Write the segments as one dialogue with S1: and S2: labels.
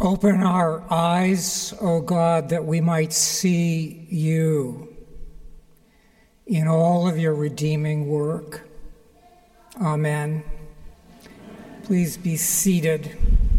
S1: Open our eyes, O God, that we might see you in all of your redeeming work. Amen. Please be seated.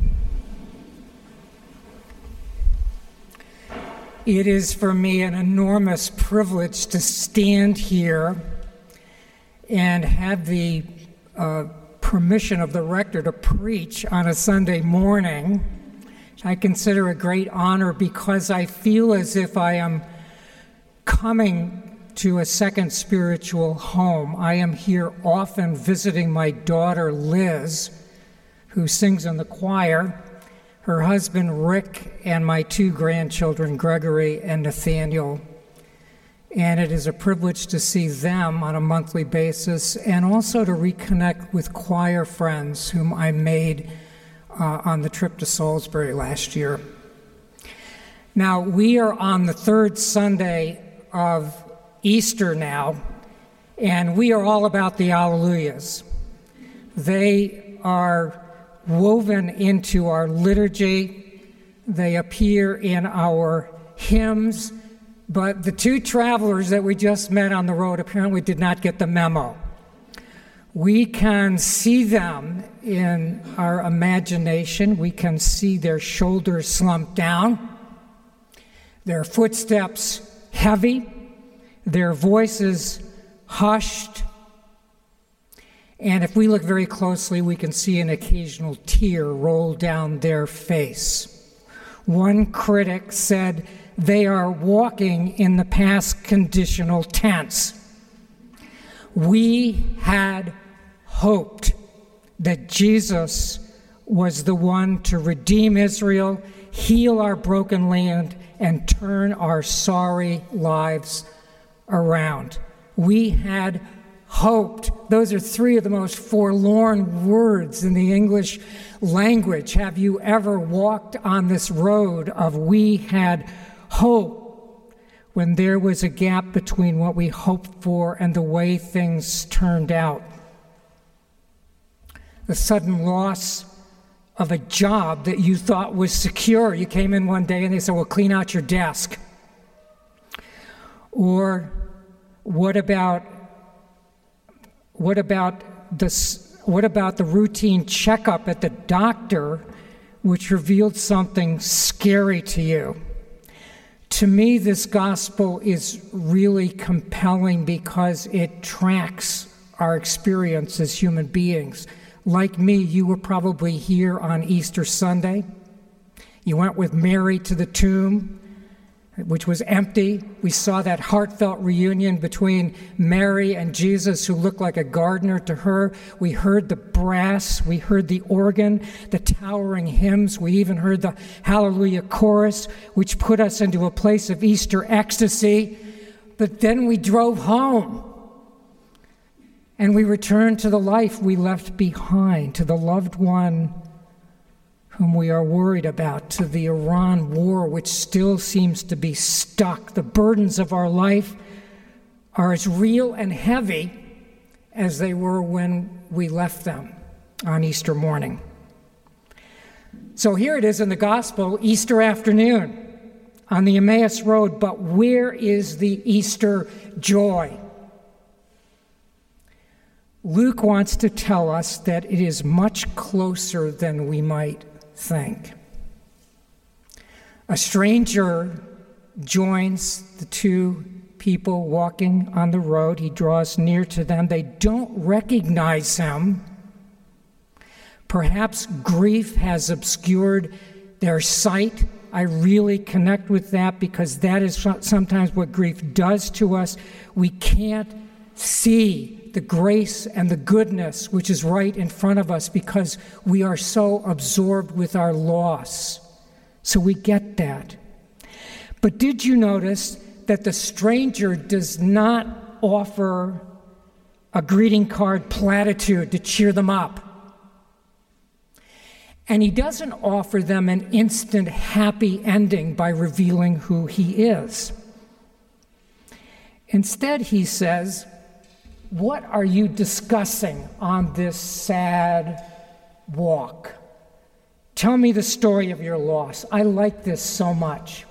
S1: It is for me an enormous privilege to stand here and have the permission of the rector to preach on a Sunday morning. I consider a great honor because I feel as if I am coming to a second spiritual home. I am here often visiting my daughter Liz, who sings in the choir, her husband Rick, and my two grandchildren Gregory and Nathaniel. And it is a privilege to see them on a monthly basis and also to reconnect with choir friends whom I made on the trip to Salisbury last year. Now, we are on the third Sunday of Easter now, and we are all about the Alleluias. They are woven into our liturgy. They appear in our hymns, but the two travelers that we just met on the road apparently did not get the memo. We can see them in our imagination. We can see their shoulders slumped down, their footsteps heavy, their voices hushed. And if we look very closely, we can see an occasional tear roll down their face. One critic said they are walking in the past conditional tense. We had hoped that Jesus was the one to redeem Israel, heal our broken land, and turn our sorry lives around. We had hoped. Those are three of the most forlorn words in the English language. Have you ever walked on this road of we had hope when there was a gap between what we hoped for and the way things turned out? The sudden loss of a job that you thought was secure. You came in one day and they said, well, clean out your desk. Or what about the routine checkup at the doctor which revealed something scary to you? To me, this gospel is really compelling because it tracks our experience as human beings. Like me, you were probably here on Easter Sunday. You went with Mary to the tomb, which was empty. We saw that heartfelt reunion between Mary and Jesus, who looked like a gardener to her. We heard the brass, we heard the organ, the towering hymns. We even heard the Hallelujah chorus, which put us into a place of Easter ecstasy. But then we drove home, and we returned to the life we left behind, to the loved one whom we are worried about, to the Iran war, which still seems to be stuck. The burdens of our life are as real and heavy as they were when we left them on Easter morning. So here it is in the gospel, Easter afternoon on the Emmaus Road, but where is the Easter joy? Luke wants to tell us that it is much closer than we might think. A stranger joins the two people walking on the road. He draws near to them. They don't recognize him. Perhaps grief has obscured their sight. I really connect with that because that is sometimes what grief does to us. We can't see the grace and the goodness which is right in front of us because we are so absorbed with our loss. So we get that. But did you notice that the stranger does not offer a greeting card platitude to cheer them up? And he doesn't offer them an instant happy ending by revealing who he is. Instead, he says, what are you discussing on this sad walk Tell me the story of your loss. I like this so much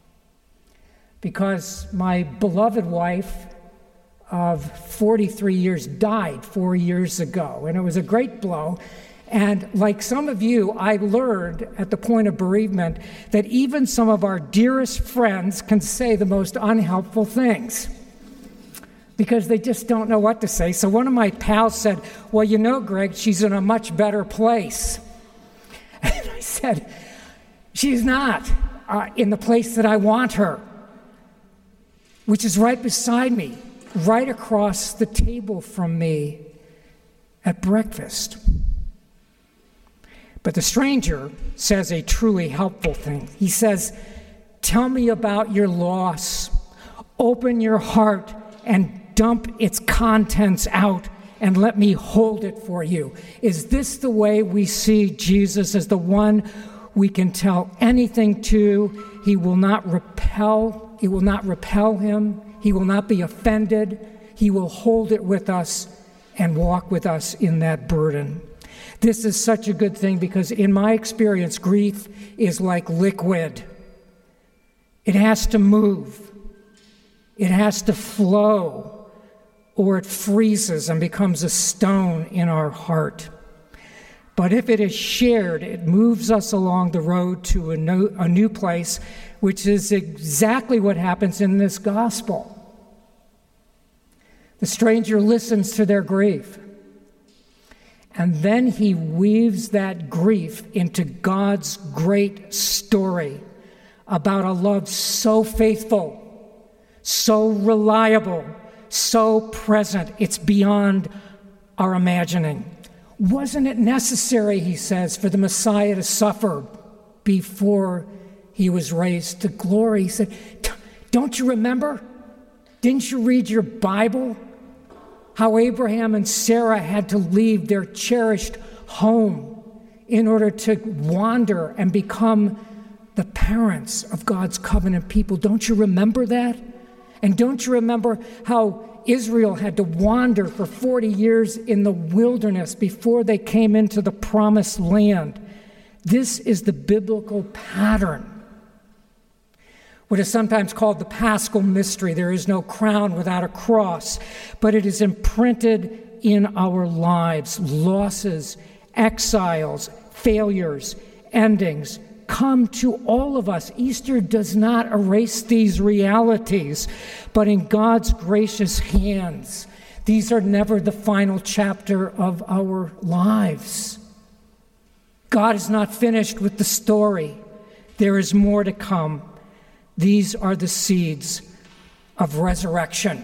S1: because my beloved wife of 43 years died 4 years ago, and it was a great blow. And like some of you, I learned at the point of bereavement that even some of our dearest friends can say the most unhelpful things because they just don't know what to say. So one of my pals said, well, you know, Greg, she's in a much better place. And I said, she's not in the place that I want her, which is right beside me, right across the table from me at breakfast. But the stranger says a truly helpful thing. He says, tell me about your loss. Open your heart and dump its contents out and let me hold it for you. Is this the way we see Jesus as the one we can tell anything to? He will not repel him. He will not be offended. He will hold it with us and walk with us in that burden. This is such a good thing because in my experience, grief is like liquid. It has to move. It has to flow, or it freezes and becomes a stone in our heart. But if it is shared, it moves us along the road to a new place, which is exactly what happens in this gospel. The stranger listens to their grief. And then he weaves that grief into God's great story about a love so faithful, so reliable, so present, it's beyond our imagining. Wasn't it necessary, he says, for the Messiah to suffer before he was raised to glory? He said, don't you remember? Didn't you read your Bible? How Abraham and Sarah had to leave their cherished home in order to wander and become the parents of God's covenant people. Don't you remember that? And don't you remember how Israel had to wander for 40 years in the wilderness before they came into the promised land? This is the biblical pattern. What is sometimes called the Paschal mystery. There is no crown without a cross, but it is imprinted in our lives. Losses, exiles, failures, endings come to all of us. Easter does not erase these realities, but in God's gracious hands, these are never the final chapter of our lives. God is not finished with the story. There is more to come. These are the seeds of resurrection.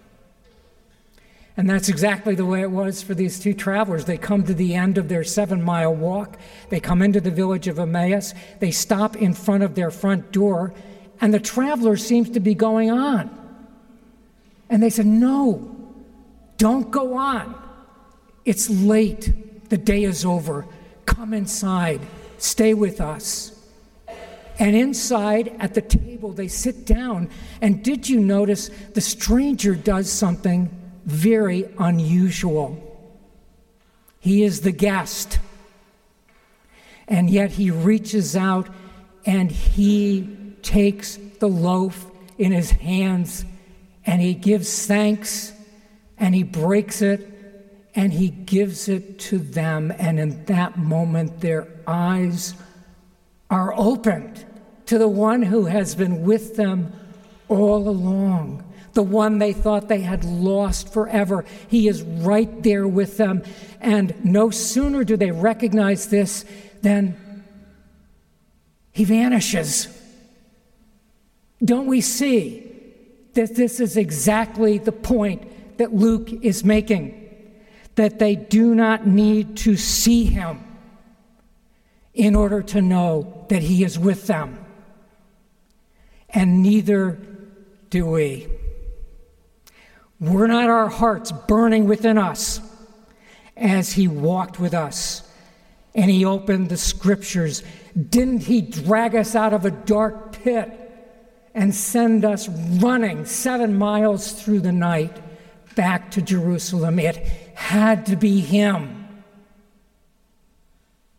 S1: And that's exactly the way it was for these two travelers. They come to the end of their 7-mile walk. They come into the village of Emmaus. They stop in front of their front door, and the traveler seems to be going on. And they said, no, don't go on. It's late. The day is over. Come inside. Stay with us. And inside at the table, they sit down. And did you notice the stranger does something very unusual? He is the guest. And yet he reaches out and he takes the loaf in his hands and he gives thanks and he breaks it and he gives it to them. And in that moment, their eyes are opened to the one who has been with them all along, the one they thought they had lost forever. He is right there with them, and no sooner do they recognize this than he vanishes. Don't we see that this is exactly the point that Luke is making? That they do not need to see him in order to know that he is with them. And neither do we. Were not our hearts burning within us as he walked with us and he opened the scriptures? Didn't he drag us out of a dark pit and send us running 7 miles through the night back to Jerusalem? It had to be him.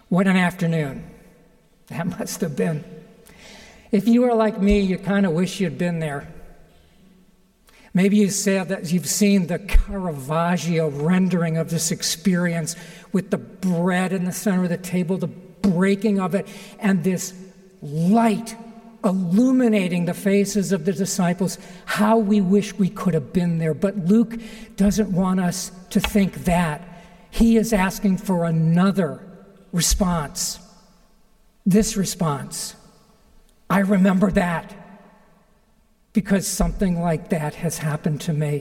S1: What an afternoon that must have been. If you are like me, you kind of wish you'd been there. Maybe you say that you've seen the Caravaggio rendering of this experience with the bread in the center of the table, the breaking of it, and this light illuminating the faces of the disciples. How we wish we could have been there. But Luke doesn't want us to think that. He is asking for another response. This response. I remember that. Because something like that has happened to me.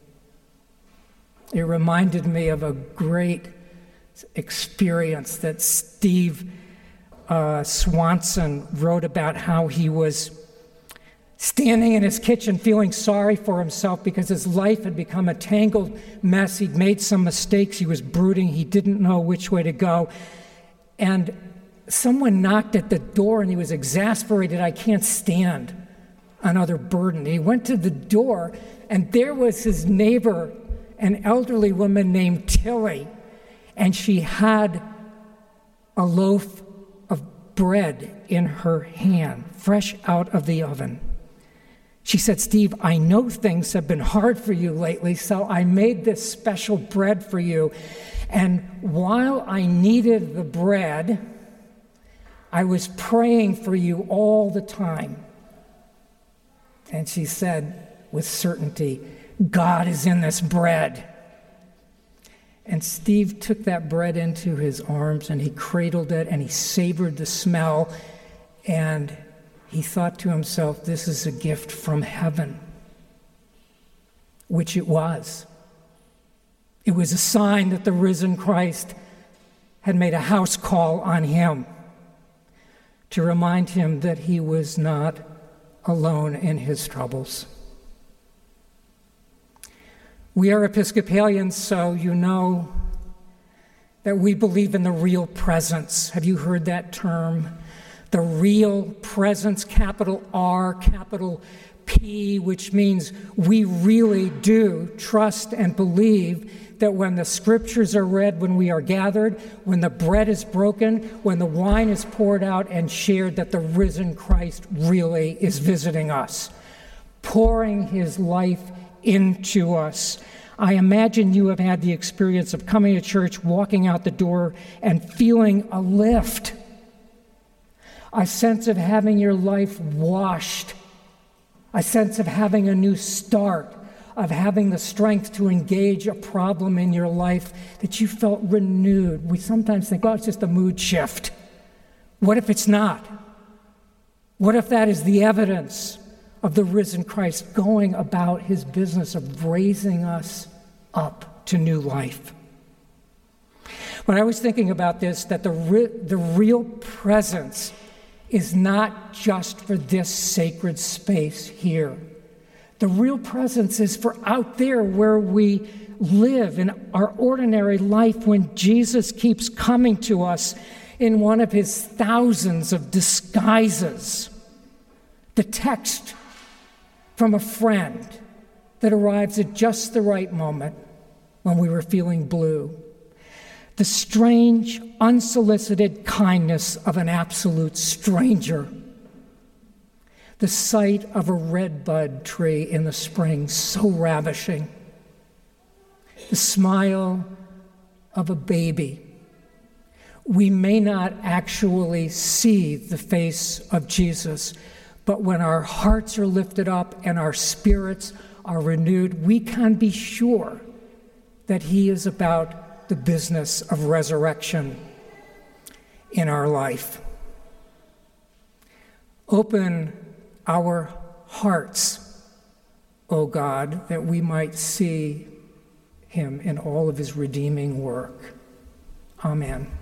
S1: It reminded me of a great experience that Steve Swanson wrote about, how he was standing in his kitchen feeling sorry for himself because his life had become a tangled mess. He'd made some mistakes. He was brooding. He didn't know which way to go. And someone knocked at the door and he was exasperated. I can't stand another burden. He went to the door, and there was his neighbor, an elderly woman named Tilly, and she had a loaf of bread in her hand, fresh out of the oven. She said, Steve, I know things have been hard for you lately, so I made this special bread for you. And while I needed the bread, I was praying for you all the time. And she said with certainty, God is in this bread. And Steve took that bread into his arms and he cradled it and he savored the smell. And he thought to himself, this is a gift from heaven, which it was. It was a sign that the risen Christ had made a house call on him to remind him that he was not alone in his troubles. We are Episcopalians, so you know that we believe in the real presence. Have you heard that term? The real presence, capital R, capital P, which means we really do trust and believe that when the scriptures are read, when we are gathered, when the bread is broken, when the wine is poured out and shared, that the risen Christ really is visiting us, pouring his life into us. I imagine you have had the experience of coming to church, walking out the door, and feeling a lift, a sense of having your life washed, a sense of having a new start, of having the strength to engage a problem in your life, that you felt renewed. We sometimes think, oh, it's just a mood shift. What if it's not? What if that is the evidence of the risen Christ going about his business of raising us up to new life? When I was thinking about this, that the real presence is not just for this sacred space here. The real presence is for out there where we live in our ordinary life, when Jesus keeps coming to us in one of his thousands of disguises. The text from a friend that arrives at just the right moment when we were feeling blue. The strange, unsolicited kindness of an absolute stranger. The sight of a redbud tree in the spring, so ravishing. The smile of a baby. We may not actually see the face of Jesus, but when our hearts are lifted up and our spirits are renewed, we can be sure that he is about the business of resurrection in our life. Open our hearts, O God, that we might see him in all of his redeeming work. Amen.